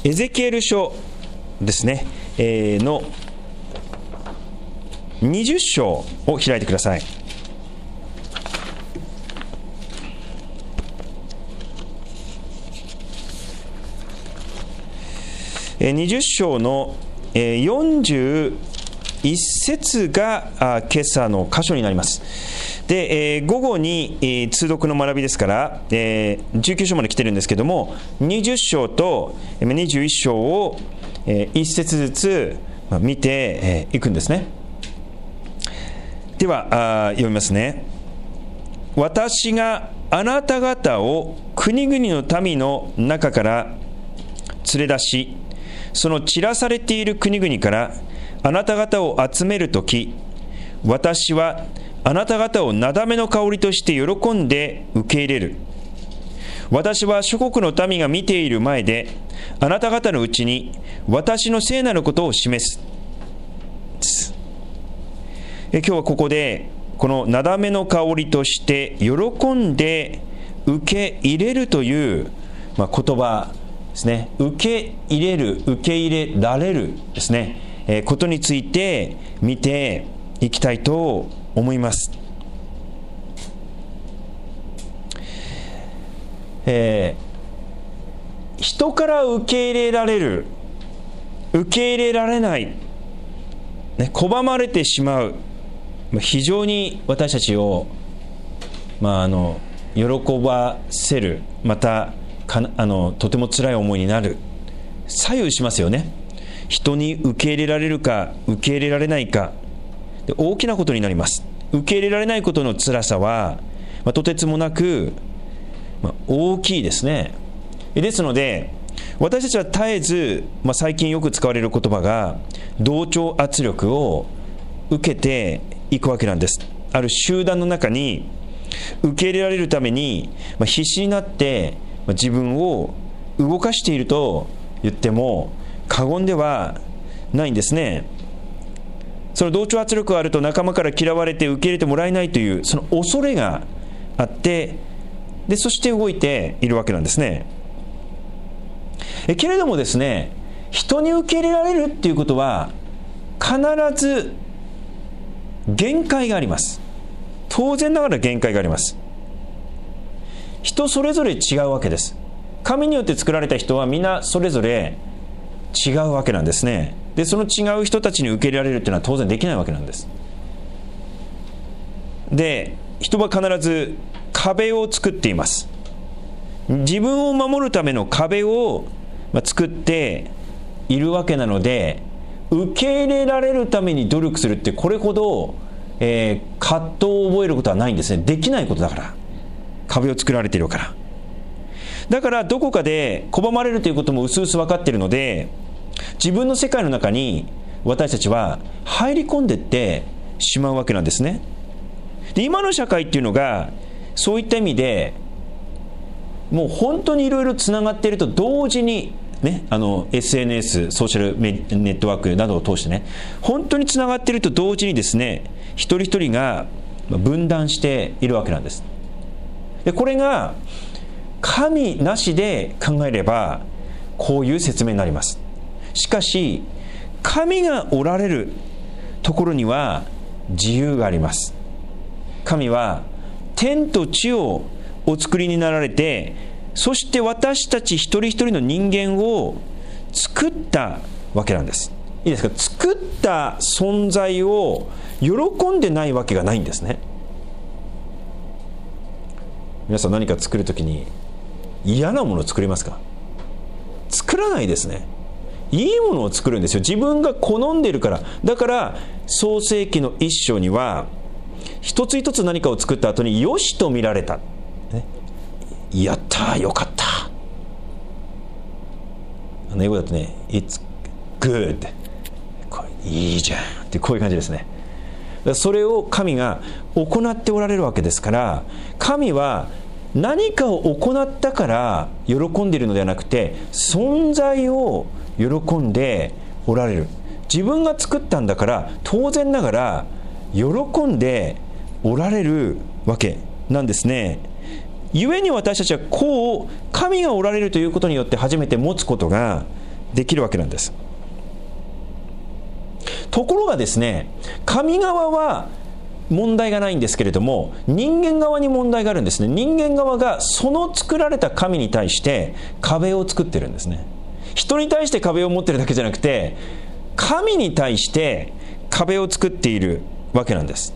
エゼキエル書ですね、の20章を開いてください。20章の41節が今朝の箇所になります。で、午後に通読の学びですから、19章まで来てるんですけども、20章と21章を1節ずつ見ていくんですね。では読みますね。私があなた方を国々の民の中から連れ出し、その散らされている国々からあなた方を集めるとき、私はあなた方をなだめの香りとして喜んで受け入れる。私は諸国の民が見ている前で、あなた方のうちに私の聖なることを示す。今日はここでこのなだめの香りとして喜んで受け入れるという、言葉ですね。受け入れる、受け入れられるですね、ことについて見ていきたいと思います。人から受け入れられる、受け入れられない、拒まれてしまう、非常に私たちを、喜ばせる、またとても辛い思いになる、左右しますよね。人に受け入れられるか受け入れられないかで大きなことになります。受け入れられないことの辛さは、とてつもなく、大きいですね。ですので私たちは絶えず、最近よく使われる言葉が同調圧力を受けていくわけなんです。ある集団の中に受け入れられるために、必死になって自分を動かしていると言っても過言ではないんですね。その同調圧力があると仲間から嫌われて受け入れてもらえないというその恐れがあって、でそして動いているわけなんですね。けれどもですね、人に受け入れられるっていうことは必ず限界があります。当然ながら限界があります。人それぞれ違うわけです。神によって作られた人はみんなそれぞれ違うわけなんですね。でその違う人たちに受け入れられるっていうのは当然できないわけなんです。で人は必ず壁を作っています。自分を守るための壁を作っているわけなので、受け入れられるために努力するってこれほど、葛藤を覚えることはないんですね。できないことだから、壁を作られているから。だからどこかで拒まれるということも薄々分かっているので、自分の世界の中に私たちは入り込んでいってしまうわけなんですね。で今の社会っていうのがそういった意味でもう本当にいろいろつながっていると同時にね、SNS ソーシャルネットワークなどを通してね、本当につながっていると同時にですね、一人一人が分断しているわけなんです。でこれが神なしで考えればこういう説明になります。しかし神がおられるところには自由があります。神は天と地をお作りになられて、そして私たち一人一人の人間を作ったわけなんです。いいですか。作った存在を喜んでないわけがないんですね。皆さん何か作るときに嫌なものを作りますか？作らないですね。いいものを作るんですよ。自分が好んでいるから。だから創世記の一章には一つ一つ何かを作った後によしと見られた、ね、やったよかった、英語だとね It's good、 これいいじゃんってこういう感じですね。それを神が行っておられるわけですから、神は何かを行ったから喜んでいるのではなくて、存在を喜んでおられる。自分が作ったんだから当然ながら喜んでおられるわけなんですね。故に私たちはこう神がおられるということによって初めて持つことができるわけなんです。ところがですね、神側は問題がないんですけれども、人間側に問題があるんですね。人間側がその作られた神に対して壁を作ってるんですね。人に対して壁を持ってるだけじゃなくて、神に対して壁を作っているわけなんです。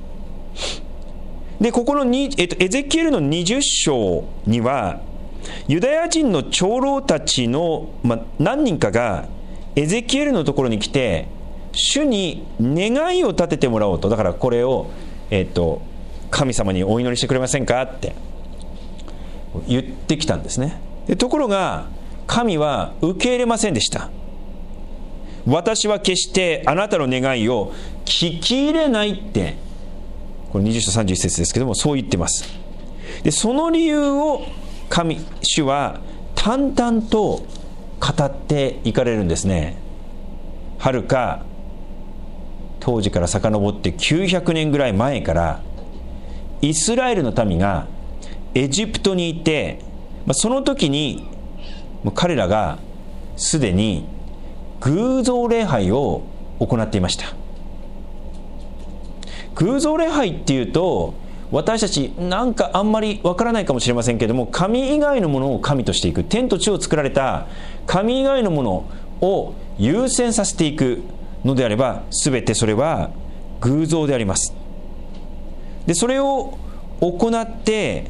で、ここのエゼキエルの20章には、ユダヤ人の長老たちの、何人かがエゼキエルのところに来て、主に願いを立ててもらおうと。だからこれを、神様にお祈りしてくれませんかって言ってきたんですね。でところが神は受け入れませんでした。私は決してあなたの願いを聞き入れないって、これ20章31節ですけども、そう言ってます。でその理由を主は淡々と語っていかれるんですね。はるか当時から遡って900年ぐらい前から、イスラエルの民がエジプトにいて、その時に彼らがすでに偶像礼拝を行っていました。偶像礼拝っていうと、私たちなんかあんまりわからないかもしれませんけれども、神以外のものを神としていく、天と地を作られた神以外のものを優先させていくのであれば、全てそれは偶像であります。でそれを行って、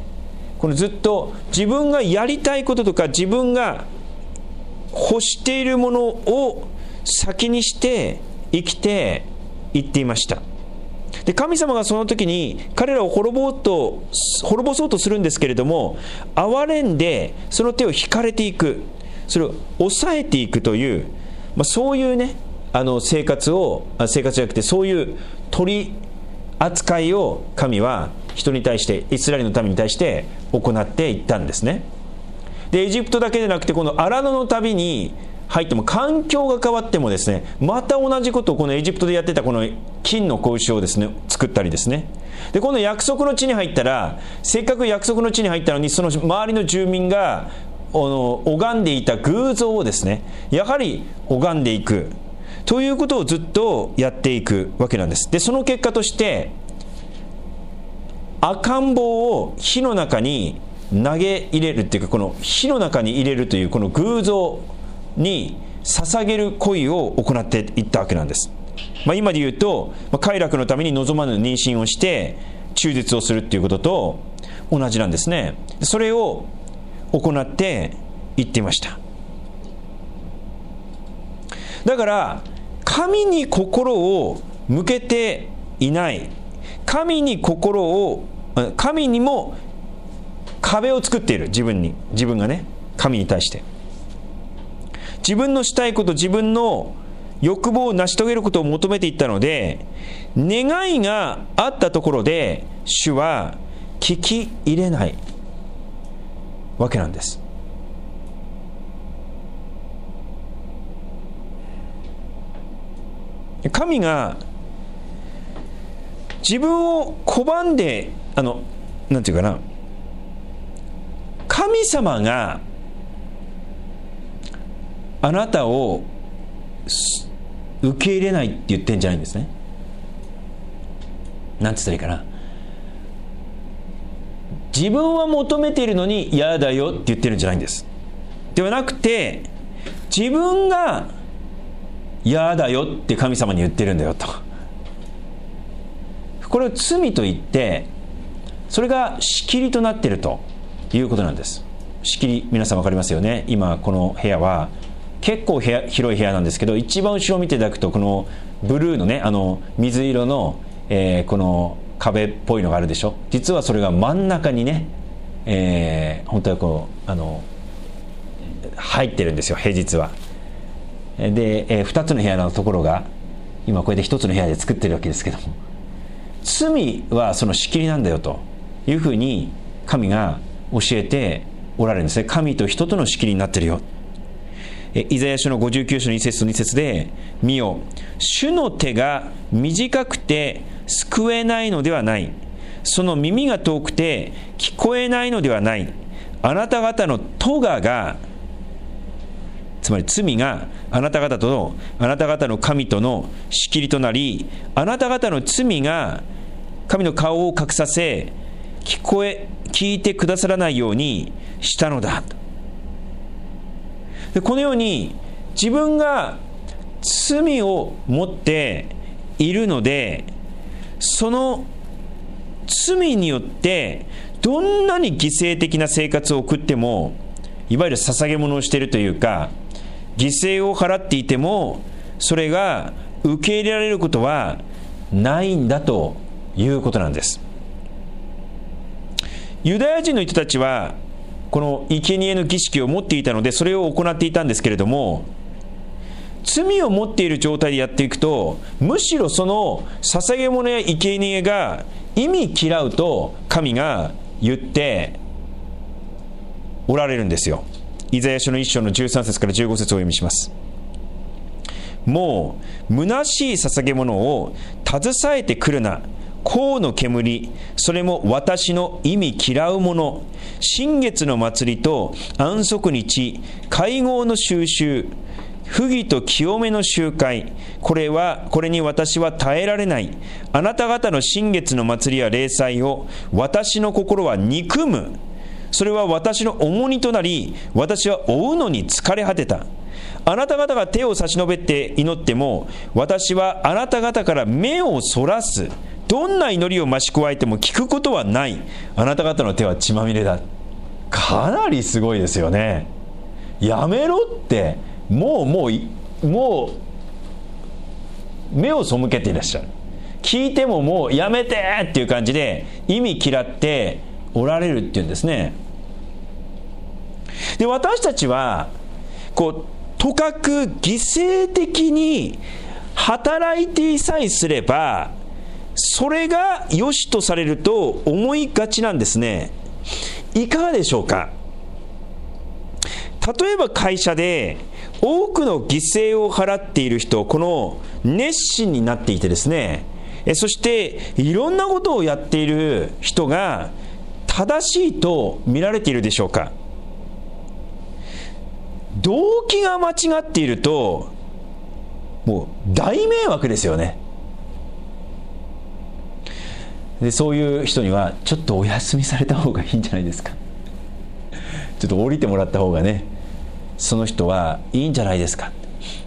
このずっと自分がやりたいこととか自分が欲しているものを先にして生きていっていました。で神様がその時に彼らを滅ぼそうとするんですけれども、憐れんでその手を引かれていく、それを抑えていくという、そういうね、生活じゃなくて、そういう取り扱いを神は人に対して、イスラエルの民に対して行っていったんですね。でエジプトだけでなくて、この荒野の旅に入っても、環境が変わってもですね、また同じことをこのエジプトでやってたこの金の子牛をですね作ったりですね。でこの約束の地に入ったら、せっかく約束の地に入ったのに、その周りの住民が拝んでいた偶像をですね、やはり拝んでいくということをずっとやっていくわけなんです。でその結果として、赤ん坊を火の中に投げ入れるっていうか、この火の中に入れるというこの偶像に捧げる行為を行っていったわけなんです。今で言うと、快楽のために望まぬ妊娠をして中絶をするっていうことと同じなんですね。それを行っていっていました。だから神に心を向けていない、神にも壁を作っている、自分がね、神に対して自分のしたいこと、自分の欲望を成し遂げることを求めていったので、願いがあったところで主は聞き入れないわけなんです。神が自分を拒んで、なんていうかな、神様があなたを受け入れないって言ってんじゃないんですね。なんて言ったらいいかな、自分は求めているのに嫌だよって言ってるんじゃないんです。ではなくて、自分が嫌だよって神様に言ってるんだよと。これを罪と言って、それが仕切りとなっているということなんです。仕切り、皆さん分かりますよね。今この部屋は結構広い部屋なんですけど、一番後ろを見ていただくと、このブルーのね、水色の、この壁っぽいのがあるでしょ。実はそれが真ん中にね、本当はこう入ってるんですよ、平日は。で、2つの部屋のところが今これで1つの部屋で作ってるわけですけども、罪はその仕切りなんだよというふうに神が教えておられるんですね。神と人との仕切りになってるよ。イザヤ書の59章の1節と2節で、見よ、主の手が短くて救えないのではない、その耳が遠くて聞こえないのではない、あなた方の咎がつまり罪があなた方の神との仕切りとなり、あなた方の罪が神の顔を隠させ、聞いてくださらないようにしたのだ。でこのように自分が罪を持っているので、その罪によってどんなに犠牲的な生活を送っても、いわゆる捧げ物をしているというか、犠牲を払っていてもそれが受け入れられることはないんだということなんです。ユダヤ人の人たちはこの生贄の儀式を持っていたので、それを行っていたんですけれども、罪を持っている状態でやっていくと、むしろその捧げ物や生贄が意味嫌うと神が言っておられるんですよ。イザヤ書の1章の13節から15節をお読みします。もう虚しい捧げ物を携えてくるな。香の煙、それも私の意味嫌うもの。新月の祭りと安息日、会合の収集、不義と清めの集会、これに私は耐えられない。あなた方の新月の祭りや例祭を私の心は憎む。それは私の重荷となり、私は追うのに疲れ果てた。あなた方が手を差し伸べて祈っても、私はあなた方から目をそらす。どんな祈りを増し加えても聞くことはない。あなた方の手は血まみれだ。かなりすごいですよね。やめろって、もう目を背けていらっしゃる。聞いてももうやめてっていう感じで意味嫌っておられるっていうんですね。で、私たちはとかく犠牲的に働いてさえすればそれが良しとされると思いがちなんですね。いかがでしょうか。例えば会社で多くの犠牲を払っている人、この熱心になっていてですね、そしていろんなことをやっている人が正しいと見られているでしょうか。動機が間違っているともう大迷惑ですよね。でそういう人にはちょっとお休みされた方がいいんじゃないですか。ちょっと降りてもらった方がね、その人はいいんじゃないですか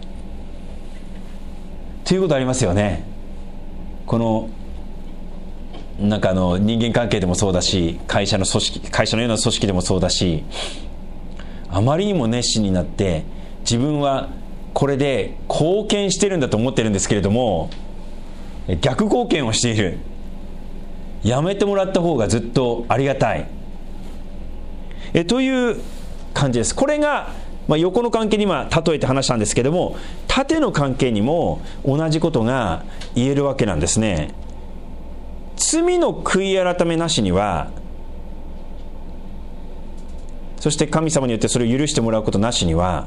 ということありますよね。この人間関係でもそうだし、会社のような組織でもそうだし、あまりにも熱心になって自分はこれで貢献してるんだと思ってるんですけれども、逆貢献をしている。やめてもらった方がずっとありがたいという感じです。これが、横の関係に今例えて話したんですけども、縦の関係にも同じことが言えるわけなんですね。罪の悔い改めなしには、そして神様によってそれを許してもらうことなしには、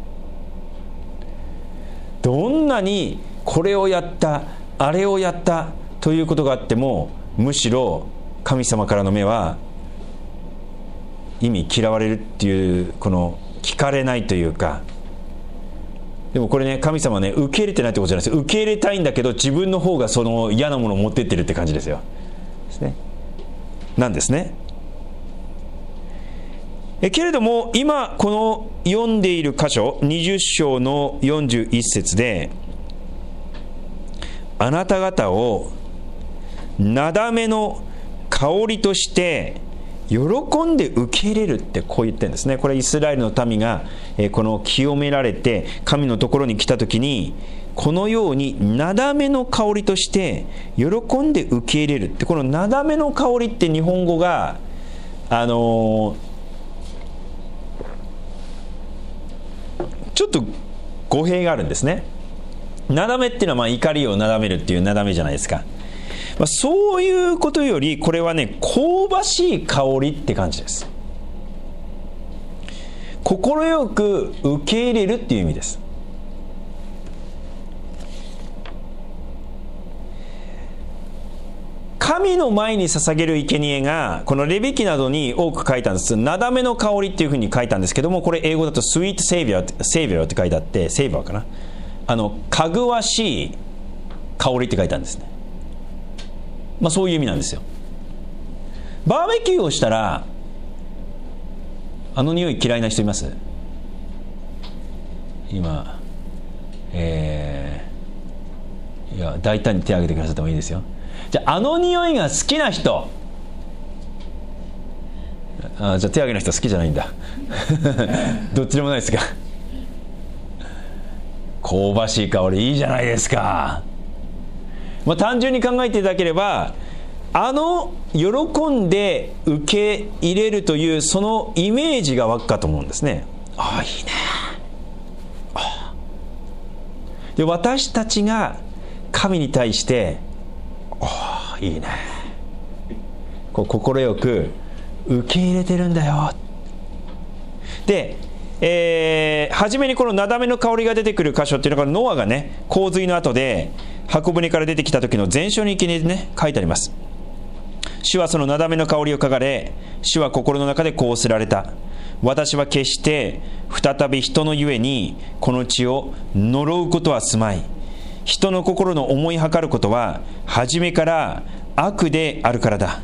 どんなにこれをやったあれをやったということがあっても、むしろ神様からの目は意味嫌われるっていう、この聞かれないというか。でもこれね、神様はね、受け入れてないってことじゃないですよ。受け入れたいんだけど自分の方がその嫌なものを持ってってるって感じですよ。なんですね。けれども今この読んでいる箇所20章の41節で、あなた方をなだめの香りとして喜んで受け入れるってこう言ってるんですね。これイスラエルの民がこの清められて神のところに来た時に、このようになだめの香りとして喜んで受け入れるって、このなだめの香りって日本語がちょっと語弊があるんですね。なだめっていうのは怒りをなだめるっていうなだめじゃないですか。そういうことよりこれはね、香ばしい香りって感じです。快く受け入れるっていう意味です。 神の前に捧げる生贄がこのレビ記などに多く書いたんです。なだめの香りっていうふうに書いたんですけども、これ英語だとスイートセイビアって書いてあって、セイバーかな、かぐわしい香りって書いてあるんですね。そういう意味なんですよ。バーベキューをしたら匂い嫌いな人います？今いや大胆に手を挙げてくださってもいいですよ。じゃあ匂いが好きな人、じゃあ手を挙げない人好きじゃないんだどっちでもないですか。香ばしい香りいいじゃないですか。単純に考えていただければ、喜んで受け入れるというそのイメージが湧くかと思うんですね。いいね。で、私たちが神に対していいね、心よく受け入れてるんだよ。で、初めにこのなだめの香りが出てくる箇所っていうのが、ノアがね、洪水の後で箱舟から出てきた時の前書に生贄でね、書いてあります。主はそのなだめの香りを嗅がれ、主は心の中でこうせられた。私は決して再び人のゆえにこの地を呪うことはすまい。人の心の思いはかることは初めから悪であるからだ。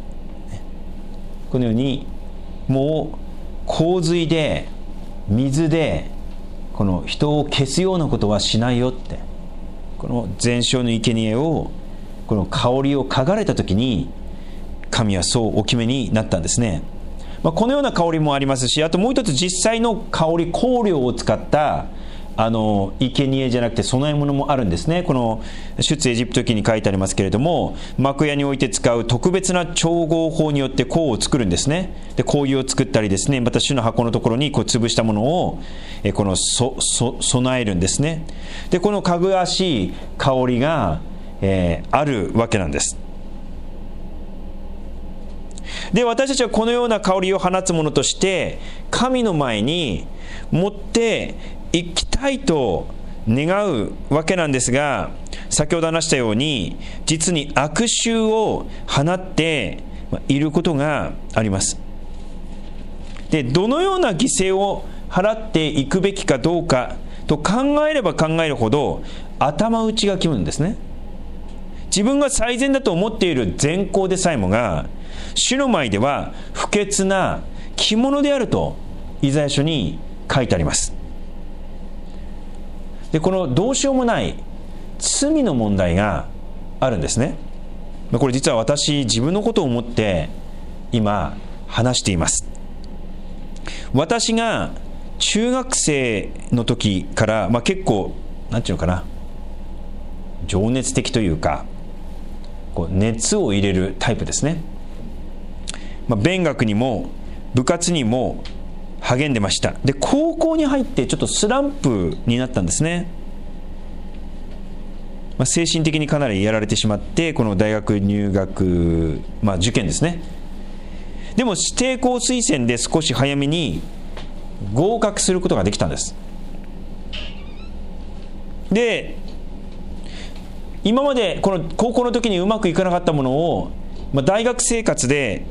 このように、もう洪水で水でこの人を消すようなことはしないよって、この前書の生贄を、この香りを嗅がれたときに神はそうお決めになったんですね。このような香りもありますし、あともう一つ実際の香り、香料を使った生贄じゃなくて供え物もあるんですね。この出エジプト記に書いてありますけれども、幕屋において使う特別な調合法によって香を作るんですね。で、香油を作ったりですね、また主の箱のところに潰したものを備えるんですね。で、このかぐわしい香りが、あるわけなんです。で、私たちはこのような香りを放つものとして神の前に持っていきたいと願うわけなんですが、先ほど話したように実に悪臭を放っていることがあります。で、どのような犠牲を払っていくべきかどうかと考えれば考えるほど頭打ちがきむんですね。自分が最善だと思っている善行でさえもが主の前では不潔な着物であるとイザヤ書に書いてあります。で、このどうしようもない罪の問題があるんですね。これ実は私自分のことを思って今話しています。私が中学生の時から、結構なんていうのかな、情熱的というか熱を入れるタイプですね。勉学にも部活にも励んでました。で、高校に入ってちょっとスランプになったんですね。精神的にかなりやられてしまって、この大学入学、受験ですね。でも指定校推薦で少し早めに合格することができたんです。で、今までこの高校の時にうまくいかなかったものを、大学生活で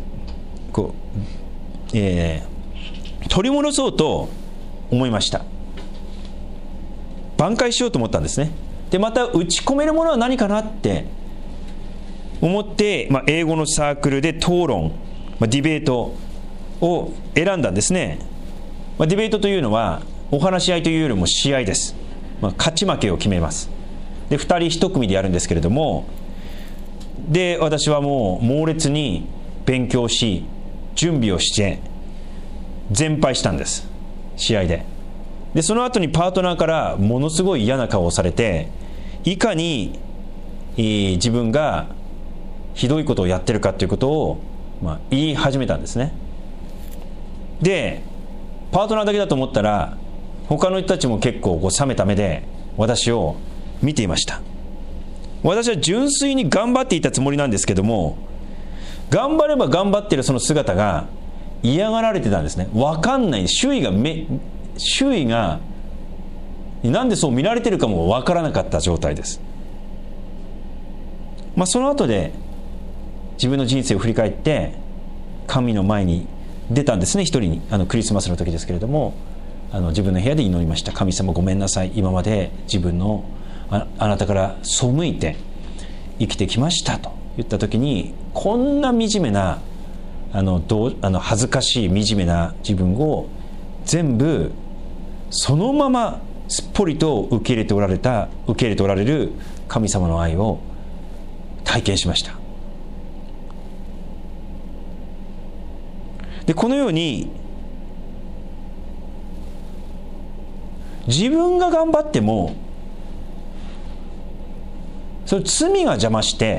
取り戻そうと思いました。挽回しようと思ったんですね。で、また打ち込めるものは何かなって思って、英語のサークルで討論、ディベートを選んだんですね。ディベートというのはお話し合いというよりも試合です。勝ち負けを決めます。で、2人1組でやるんですけれども、で、私はもう猛烈に勉強し準備をして全敗したんです、試合で。で、その後にパートナーからものすごい嫌な顔をされて、いかに自分がひどいことをやってるかということを、言い始めたんですね。で、パートナーだけだと思ったら他の人たちも結構冷めた目で私を見ていました。私は純粋に頑張っていたつもりなんですけども、頑張れば頑張ってるその姿が嫌がられてたんですね。分かんない、周囲がなんでそう見られてるかも分からなかった状態です。その後で自分の人生を振り返って神の前に出たんですね。一人にクリスマスの時ですけれども、自分の部屋で祈りました。神様ごめんなさい、今まで自分の あなたから背いて生きてきましたと言った時に、こんな惨めな恥ずかしい惨めな自分を全部そのまますっぽりと受け入れておられる神様の愛を体験しました。でこのように自分が頑張ってもその罪が邪魔して、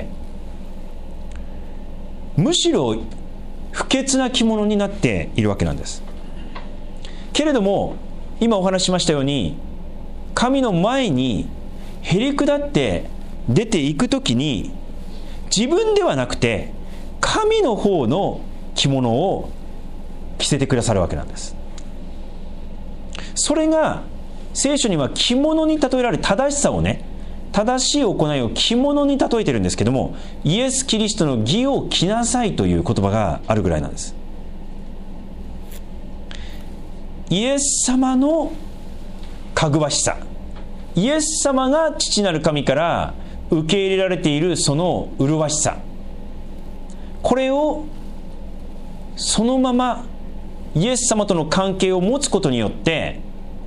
むしろ不潔な着物になっているわけなんです。けれども今お話ししましたように、神の前にへり下って出ていくときに、自分ではなくて神の方の着物を着せてくださるわけなんです。それが聖書には着物に例えられ、正しさをね、正しい行いを着物に例えてるんですけども、イエス・キリストの義を着なさいという言葉があるぐらいなんです。イエス様のかぐわしさ、イエス様が父なる神から受け入れられているその麗しさ、これをそのままイエス様との関係を持つことによって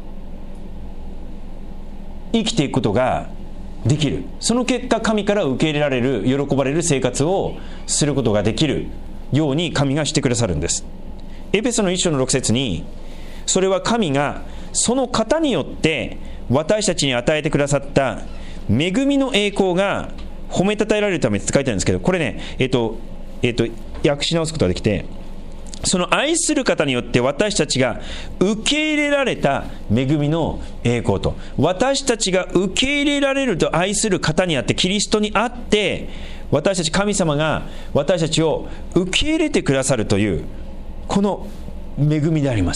生きていくことができる。その結果、神から受け入れられる、喜ばれる生活をすることができるように神がしてくださるんです。エペソの1章の6節に、それは神がその方によって私たちに与えてくださった恵みの栄光が褒めたたえられるためって書いてあるんですけど、これね、訳し直すことができて、その愛する方によって私たちが受け入れられた恵みの栄光と、私たちが受け入れられると愛する方にあって、キリストにあって、私たち、神様が私たちを受け入れてくださるというこの恵みであります。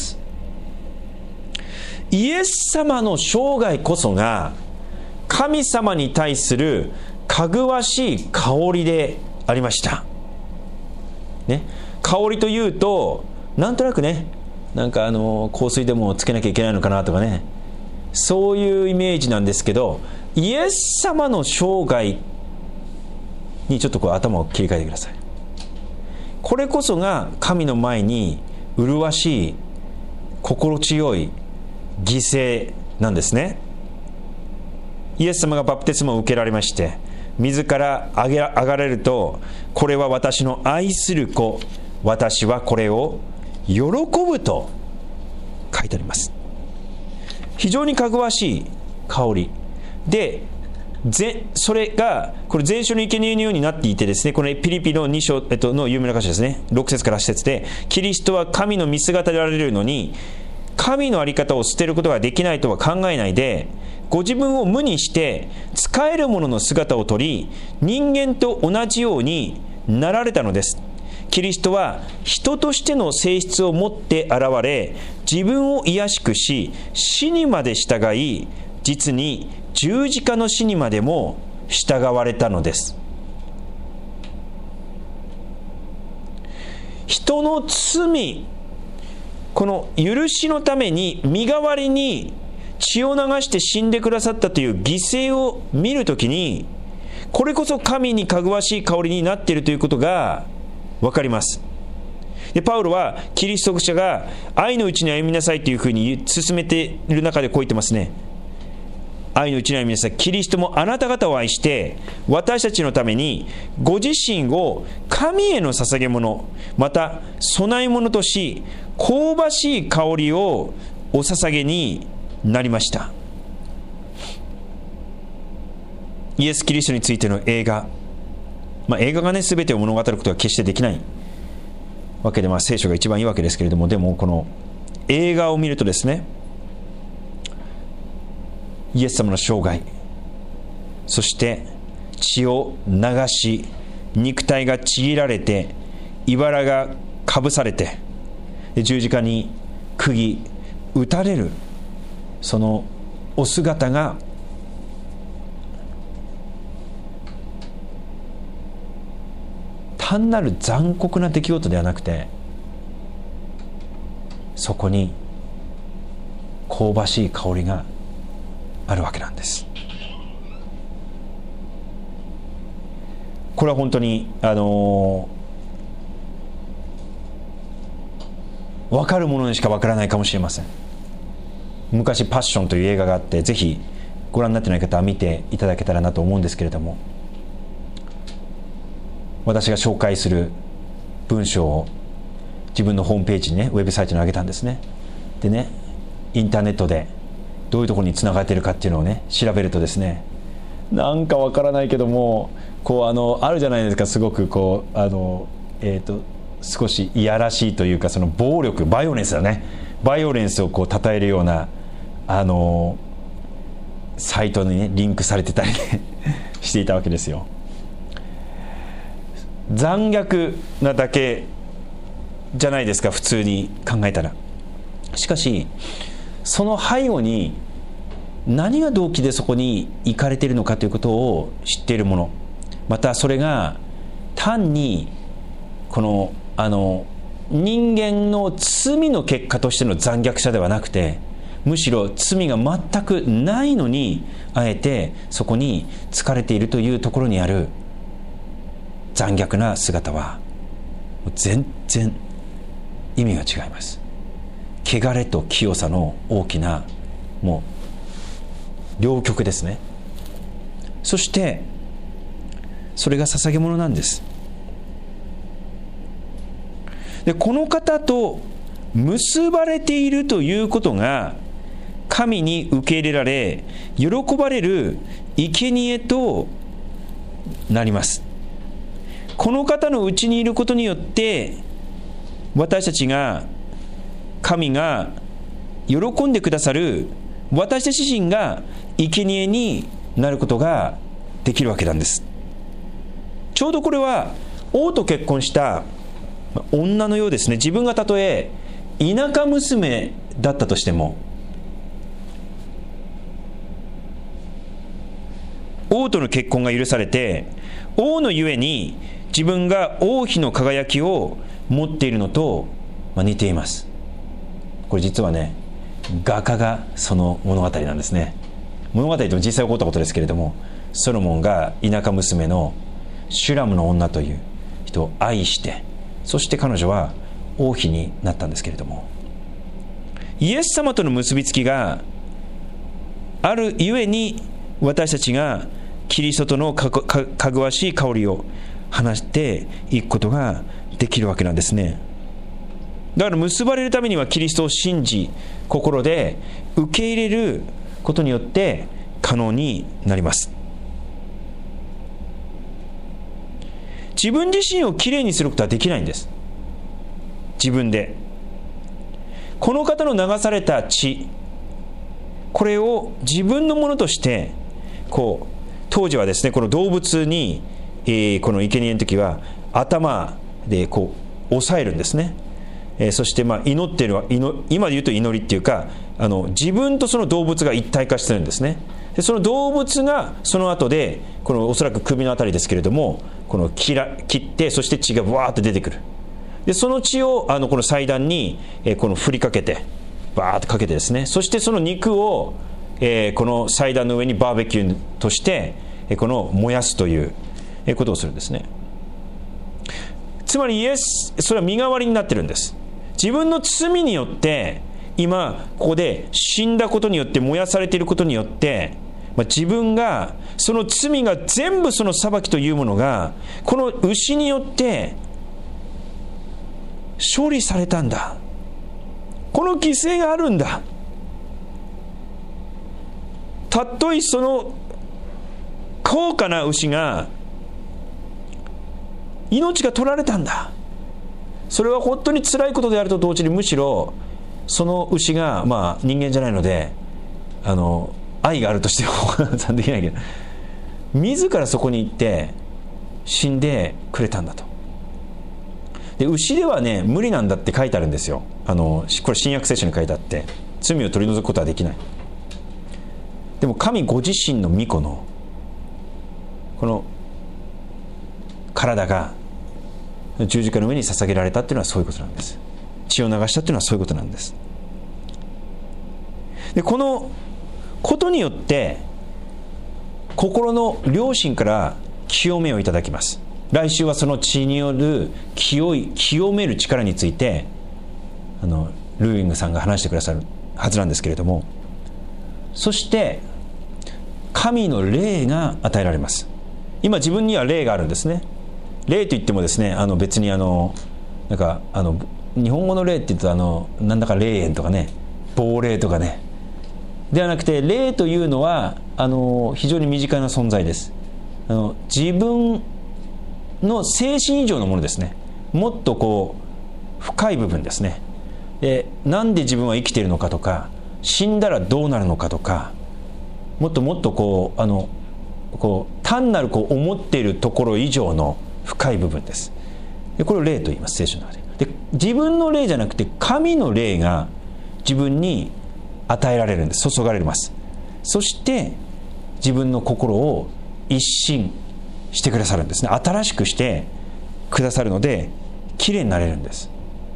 イエス様の生涯こそが神様に対するかぐわしい香りでありましたね。香りというとなんとなくね、なんか香水でもつけなきゃいけないのかなとかね、そういうイメージなんですけど、イエス様の生涯にちょっとこう頭を切り替えてください。これこそが神の前に麗しい心地よい犠牲なんですね。イエス様がバプテスマを受けられまして、水から上がれると、これは私の愛する子、私はこれを喜ぶと書いてあります。非常にかぐわしい香りで、それがこれ全書の生贄のようになっていてですね、このピリピの2章、の有名な箇所ですね、6節から8節で、キリストは神の見姿であられるのに神の在り方を捨てることができないとは考えないで、ご自分を無にして使えるものの姿をとり、人間と同じようになられたのです。キリストは人としての性質を持って現れ、自分を卑しくし、死にまで従い、実に十字架の死にまでも従われたのです。人の罪、この許しのために身代わりに血を流して死んでくださったという犠牲を見るときに、これこそ神にかぐわしい香りになっているということが分かります。でパウロはキリスト者が愛のうちに歩みなさいというふうに進めている中でこう言ってますね。愛のうちに歩みなさい。キリストもあなた方を愛して私たちのためにご自身を神への捧げ物、また供え物とし、香ばしい香りをお捧げになりました。イエス・キリストについての映画、映画がね全てを物語ることは決してできないわけで、聖書が一番いいわけですけれども、でもこの映画を見るとですね、イエス様の生涯、そして血を流し、肉体がちぎられて、茨がかぶされて、十字架に釘打たれる、そのお姿が単なる残酷な出来事ではなくて、そこに香ばしい香りがあるわけなんです。これは本当に分かるものにしか分からないかもしれません。昔パッションという映画があって、ぜひご覧になってない方は見ていただけたらなと思うんですけれども、私が紹介する文章を自分のホームページにね、ウェブサイトに上げたんですね。でね、インターネットでどういうところにつながっているかっていうのをね、調べるとですね、なんかわからないけども、こうあるじゃないですか、すごくこう少しいやらしいというか、その暴力、バイオレンスだね、バイオレンスをこう称えるようなサイトにねリンクされてたり、ね、していたわけですよ。残虐なだけじゃないですか、普通に考えたら。しかしその背後に何が動機でそこに行かれているのかということを知っているもの、またそれが単にこの人間の罪の結果としての残虐さではなくて、むしろ罪が全くないのにあえてそこに疲れているというところにある残虐な姿は全然意味が違います。汚れと清さの大きなもう両極ですね。そしてそれが捧げ物なんです。でこの方と結ばれているということが神に受け入れられ喜ばれる生贄となります。この方のうちにいることによって私たちが神が喜んでくださる、私たち自身が生贄になることができるわけなんです。ちょうどこれは王と結婚した女のようですね。自分がたとえ田舎娘だったとしても、王との結婚が許されて、王のゆえに自分が王妃の輝きを持っているのと似ています。これ実はね、画家がその物語なんですね。物語と実際起こったことですけれども、ソロモンが田舎娘のシュラムの女という人を愛して、そして彼女は王妃になったんですけれども、イエス様との結びつきがあるゆえに私たちがキリストとのかぐわしい香りを放していくことができるわけなんですね。だから結ばれるためにはキリストを信じ、心で受け入れることによって可能になります。自分自身をきれいにすることはできないんです。自分で。この方の流された血、これを自分のものとしてこう当時はですね、この動物に、この生贄の時は頭でこう押さえるんですね。そして祈っているのは今で言うと祈りっていうか、自分とその動物が一体化してるんですね。でその動物がその後でこのおそらく首のあたりですけれども、この切って、そして血がわーって出てくる。でその血をこの祭壇にこの振りかけてバーってかけてですね、そしてその肉をこの祭壇の上にバーベキューとしてこの燃やすということをするんですね。つまりそれは身代わりになってるんです。自分の罪によって今ここで死んだことによって、燃やされていることによって、自分がその罪が全部、その裁きというものがこの牛によって勝利されたんだ。この犠牲があるんだ。たとえその高価な牛が命が取られたんだ。それは本当に辛いことであると同時に、むしろその牛が人間じゃないので愛があるとしてもできないけど、自らそこに行って死んでくれたんだと。で牛ではね無理なんだって書いてあるんですよ。これ新約聖書に書いてあって、罪を取り除くことはできない。でも神ご自身の御子のこの体が十字架の上に捧げられたっていうのはそういうことなんです。血を流したっていうのはそういうことなんです。でこのことによって心の良心から清めをいただきます。来週はその血による清める力についてルーイングさんが話してくださるはずなんですけれども、そして神の霊が与えられます。今自分には霊があるんですね。霊といってもですね、別になんか日本語の霊って言うとなんだか霊園とかね、亡霊とかね、ではなくて、霊というのは非常に身近な存在です。自分の精神以上のものですね。もっと深い部分ですね。なんで自分は生きているのかとか、死んだらどうなるのかとか、もっともっと単なる思っているところ以上の深い部分です。でこれを霊と言います、聖書の中で。自分の霊じゃなくて神の霊が自分に与えられるんです。注がれます。そして自分の心を一新してくださるんですね。新しくしてくださるので、きれいになれるんです。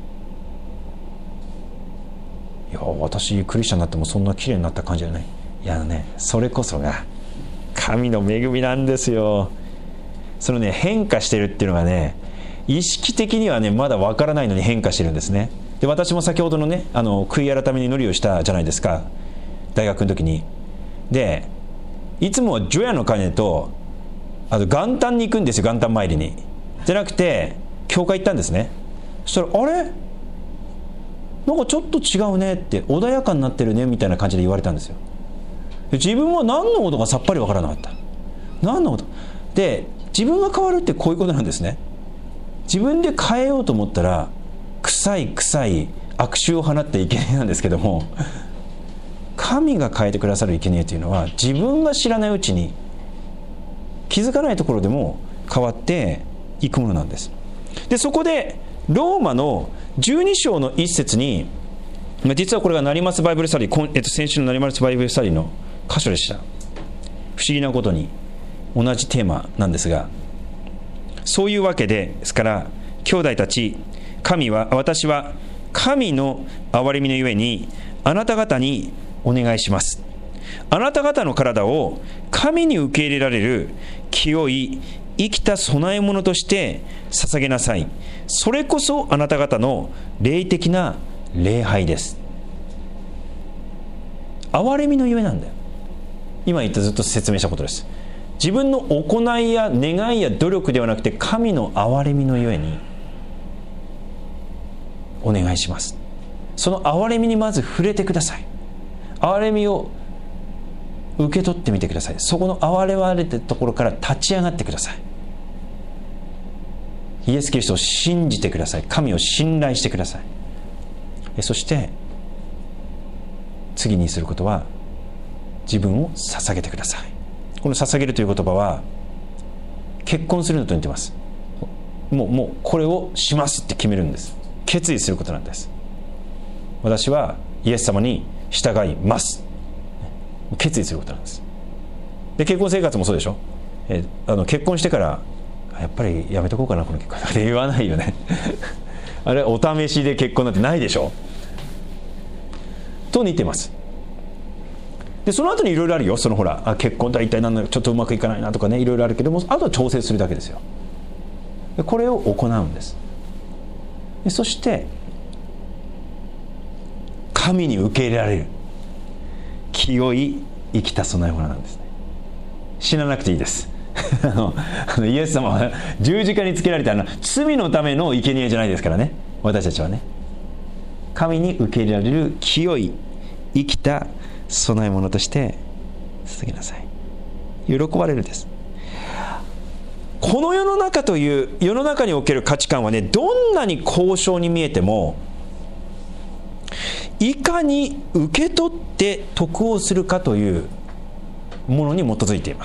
いや、私クリスチャンになってもそんなきれいになった感じじゃない。いやね、それこそが神の恵みなんですよ。そのね、変化してるっていうのがね、意識的にはねまだわからないのに変化してるんですね。で私も先ほどのね悔い改めに祈りをしたじゃないですか、大学の時に。でいつもは除夜の鐘と元旦に行くんですよ。元旦参りにじゃなくて教会行ったんですね。そしたらあれなんかちょっと違うねって、穏やかになってるねみたいな感じで言われたんですよ。で自分は何のことかさっぱりわからなかった。何のことで、自分が変わるってこういうことなんですね。自分で変えようと思ったら臭い悪臭を放っていけないなんですけども、神が変えてくださる生贄というのは自分が知らないうちに気づかないところでも変わっていくものなんです。でそこでローマの12章の1節に、実はこれが成松バイブルスタディ、先週の成松バイブルスタディの箇所でした。不思議なことに同じテーマなんですが、そういうわけですから兄弟たち、私は神の憐れみのゆえにあなた方にお願いします。あなた方の体を神に受け入れられる清い生きた供え物として捧げなさい。それこそあなた方の霊的な礼拝です。憐れみのゆえなんだよ。今言ったずっと説明したことです。自分の行いや願いや努力ではなくて、神の憐れみのゆえにお願いします。その憐れみにまず触れてください。憐れみを受け取ってみてください。そこの憐れまれてるところから立ち上がってください。イエス・キリストを信じてください。神を信頼してください。そして次にすることは、自分を捧げてください。この捧げるという言葉は結婚するのと似てます。もうこれをしますって決めるんです。決意することなんです。私はイエス様に従います、決意することなんです。で結婚生活もそうでしょ。結婚してからやっぱりやめとこうかなこの結婚って言わないよねあれお試しで結婚なんてないでしょと似てます。でその後にいろいろあるよ。そのほら結婚とは一体何だろう、ちょっとうまくいかないなとかね、いろいろあるけども、あとは調整するだけですよ。でこれを行うんです。でそして神に受け入れられる清い生きた供え物なんですね。死ななくていいですイエス様は十字架につけられた罪のための生贄じゃないですからね。私たちはね、神に受け入れられる清い生きた供え物として捧げなさい。喜ばれるんです。この世の中という世の中における価値観はね、どんなに高尚に見えても、いかに受け取って得をするかというものに基づいています。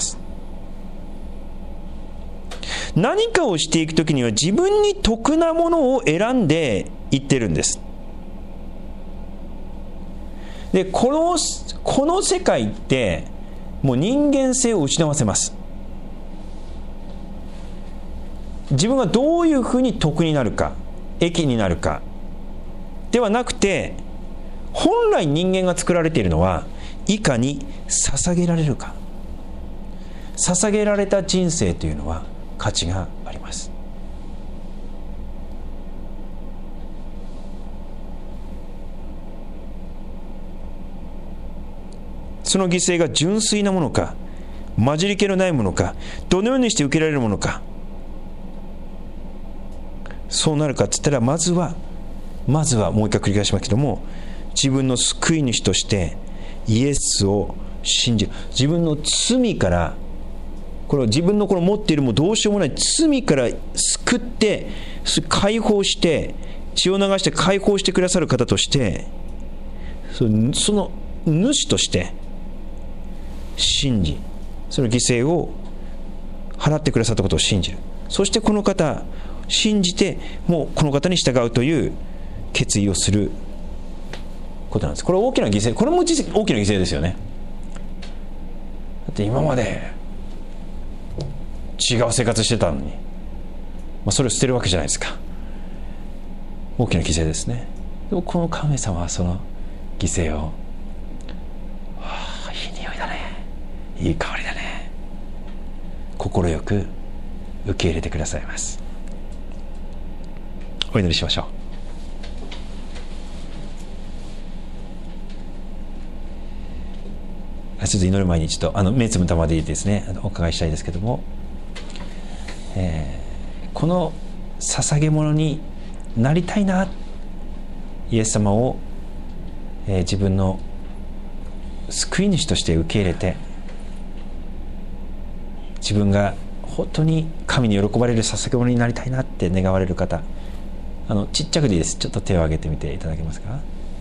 何かをしていくときには自分に得なものを選んでいってるんです。でこの世界ってもう人間性を失わせます。 自分がどういうふうに得になるか、益になるかではなくて、本来人間が作られているのはいかに捧げられるか。捧げられた人生というのは価値があります。その犠牲が純粋なものか、混じり気のないものか、どのようにして受けられるものか。そうなるかって言ったら、まずはもう一回繰り返しますけども、自分の救い主としてイエスを信じる。自分の罪から、これは自分のこの持っているもうどうしようもない罪から救って解放して、血を流して解放してくださる方として、その主として信じ、その犠牲を払ってくださったことを信じる。そしてこの方信じて、もうこの方に従うという決意をすることなんです。これは大きな犠牲、これも大きな犠牲ですよね。だって今まで違う生活してたのに、それを捨てるわけじゃないですか。大きな犠牲ですね。でもこの神様はその犠牲を、いい匂いだね、いい香りだね、快く受け入れてくださいます。お祈りしましょう。ちょっと祈る前にちょっと目つぶったまでいいですね、お伺いしたいですけども、この捧げ物になりたいな、イエス様を、自分の救い主として受け入れて、自分が本当に神に喜ばれる捧げ物になりたいなって願われる方、ちっちゃくでいいです。ちょっと手を挙げてみていただけますか。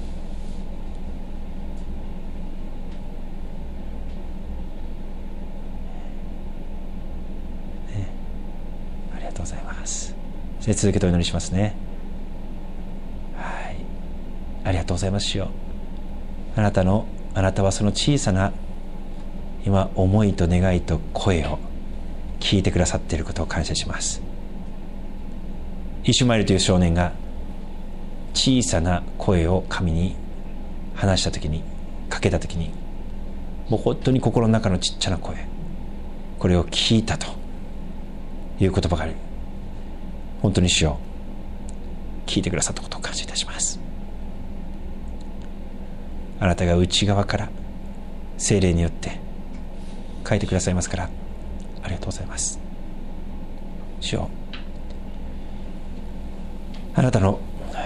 ありがとうございます。続けてお祈りしますね。はい、ありがとうございます。主よ、あなたはその小さな今思いと願いと声を聞いてくださっていることを感謝します。イシュマエルという少年が小さな声を神に話したときに、かけたときに、もう本当に心の中のちっちゃな声、これを聞いたということばかり、本当に主よ、聞いてくださったことを感謝いたします。あなたが内側から聖霊によって書いてくださいますから、ありがとうございます。主よ、あなたの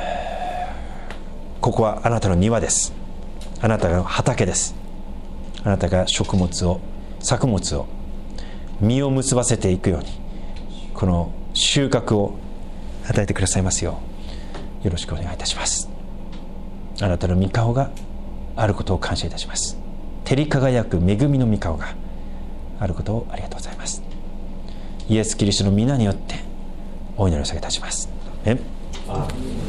ここはあなたの庭です。あなたが畑です。あなたが作物を実を結ばせていくように、この収穫を与えてくださいますようよろしくお願いいたします。あなたの御顔があることを感謝いたします。照り輝く恵みの御顔があることをありがとうございます。イエス・キリストの皆によってお祈りを下げいたします。アーメン。